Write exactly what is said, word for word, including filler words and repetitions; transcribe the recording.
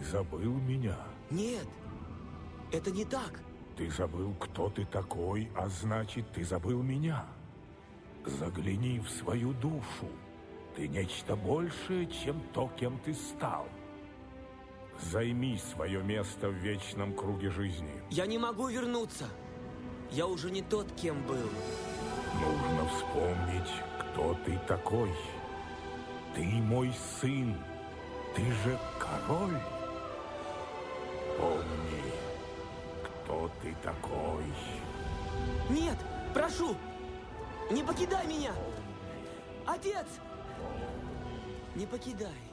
забыл меня? Нет, это не так. Ты забыл, кто ты такой, а значит, ты забыл меня. Загляни в свою душу. Ты нечто большее, чем то, кем ты стал. Займи свое место в вечном круге жизни. Я не могу вернуться. Я уже не тот, кем был. Нужно вспомнить, кто ты такой. Ты мой сын. Ты же король. Помни, кто ты такой. Нет, прошу, не покидай меня. Отец, не покидай.